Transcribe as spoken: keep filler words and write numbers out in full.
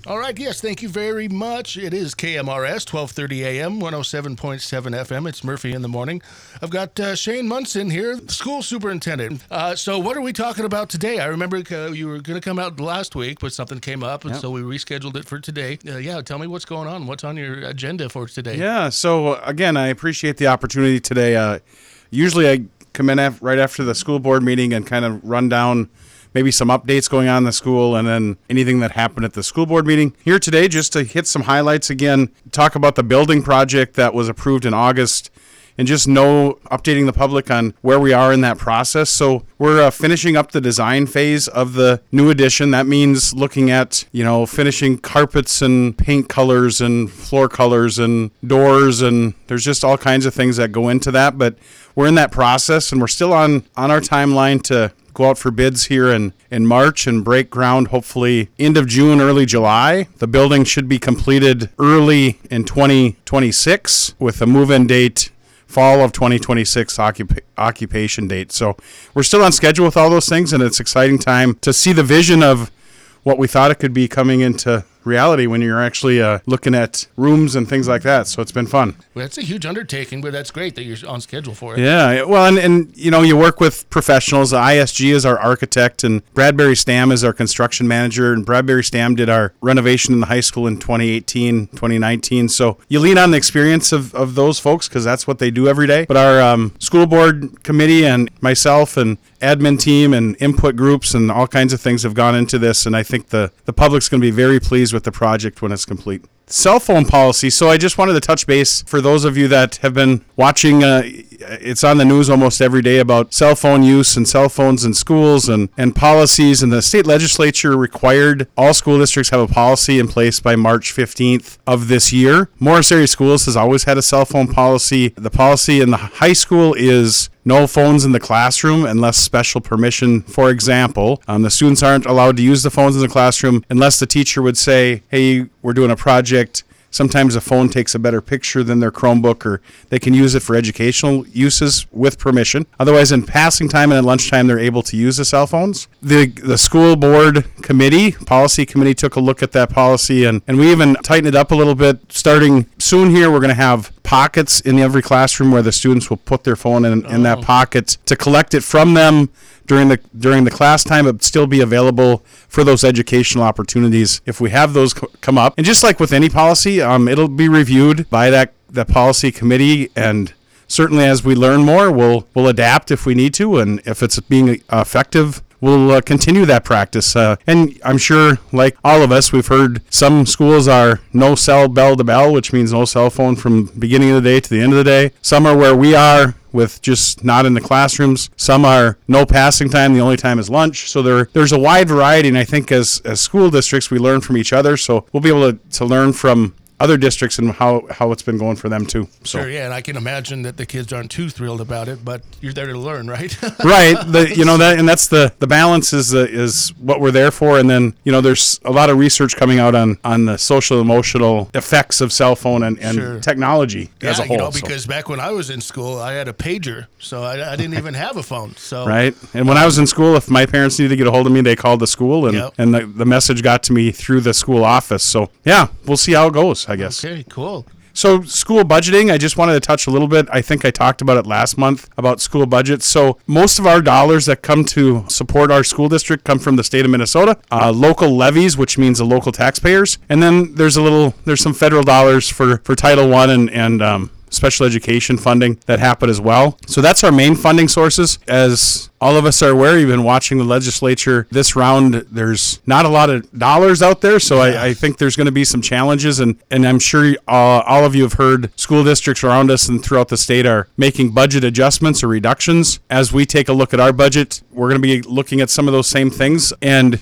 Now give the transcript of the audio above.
All right, yes, thank you very much. It is K M R S, twelve thirty A M, one oh seven point seven F M. It's Murphy in the Morning. I've got uh, Shane Munson here, school superintendent. Uh, so what are we talking about today? I remember uh, you were going to come out last week, but something came up, and yep. so we rescheduled it for today. Uh, yeah, tell me what's going on. What's on your agenda for today? Yeah, so again, I appreciate the opportunity today. Uh, usually I come in af- right after the school board meeting and kind of run down maybe some updates going on in the school, and then anything that happened at the school board meeting. Here today, just to hit some highlights again, talk about the building project that was approved in August, and just know, updating the public on where we are in that process. So we're uh, finishing up the design phase of the new addition. That means looking at, you know, finishing carpets and paint colors and floor colors and doors, and there's just all kinds of things that go into that. But we're in that process, and we're still on, on our timeline to go out for bids here in, in March and break ground hopefully end of June, early July. The building should be completed early in twenty twenty-six with a move-in date fall of twenty twenty-six occup- occupation date. So we're still on schedule with all those things, and it's an exciting time to see the vision of what we thought it could be coming into reality when you're actually uh, looking at rooms and things like that. So it's been fun. Well, that's a huge undertaking, but that's great that you're on schedule for it. Yeah, well, and, and you know, you work with professionals. I S G is our architect, and Bradbury Stam is our construction manager, and Bradbury Stam did our renovation in the high school in twenty eighteen, twenty nineteen. So you lean on the experience of, of those folks because that's what they do every day. But our um, school board committee and myself and admin team and input groups and all kinds of things have gone into this, and I think the, the public's going to be very pleased with the project when it's complete. Cell phone policy. So I just wanted to touch base for those of you that have been watching. Uh, it's on the news almost every day about cell phone use and cell phones in schools and, and policies. And the state legislature required all school districts have a policy in place by March fifteenth of this year. Morris Area Schools has always had a cell phone policy. The policy in the high school is no phones in the classroom unless special permission. For example, um, the students aren't allowed to use the phones in the classroom unless the teacher would say, hey, we're doing a project. Sometimes a phone takes a better picture than their Chromebook, or they can use it for educational uses with permission. Otherwise, in passing time and at lunchtime, they're able to use the cell phones. The the school board committee, policy committee, took a look at that policy, and, and we even tightened it up a little bit. Starting soon here, we're going to have pockets in every classroom where the students will put their phone in, in oh. that pocket to collect it from them during the during the class time, but still be available for those educational opportunities if we have those co- come up. And just like with any policy, um, it'll be reviewed by that, that policy committee, and certainly as we learn more, we'll we'll adapt if we need to, and if it's being effective, we'll uh, continue that practice. Uh, and I'm sure, like all of us, we've heard some schools are no cell bell to bell, which means no cell phone from beginning of the day to the end of the day. Some are where we are, with just not in the classrooms. Some are no passing time. The only time is lunch. So there, there's a wide variety, and I think as, as school districts, we learn from each other. So we'll be able to, to learn from other districts and how, how it's been going for them too. So. Sure, yeah, and I can imagine that the kids aren't too thrilled about it, but you're there to learn, right? Right. The you know that and that's the the balance is uh, is what we're there for. And then you know there's a lot of research coming out on on the social emotional effects of cell phone and, and sure. technology yeah, as a whole. You know, because so. back when I was in school, I had a pager, so I, I didn't even have a phone. So right. And when I was in school, if my parents needed to get a hold of me, they called the school, and yep. and the, the message got to me through the school office. So yeah, we'll see how it goes, I guess. Okay, cool. So school budgeting, I just wanted to touch a little bit. I think I talked about it last month about school budgets. So most of our dollars that come to support our school district come from the state of Minnesota, uh, local levies, which means the local taxpayers. And then there's a little, there's some federal dollars for, for Title One and, and um, special education funding that happen as well. So that's our main funding sources. As all of us are aware, you've been watching the legislature this round. There's not a lot of dollars out there, so I, I think there's going to be some challenges, and, and I'm sure uh, all of you have heard school districts around us and throughout the state are making budget adjustments or reductions. As we take a look at our budget, we're going to be looking at some of those same things, and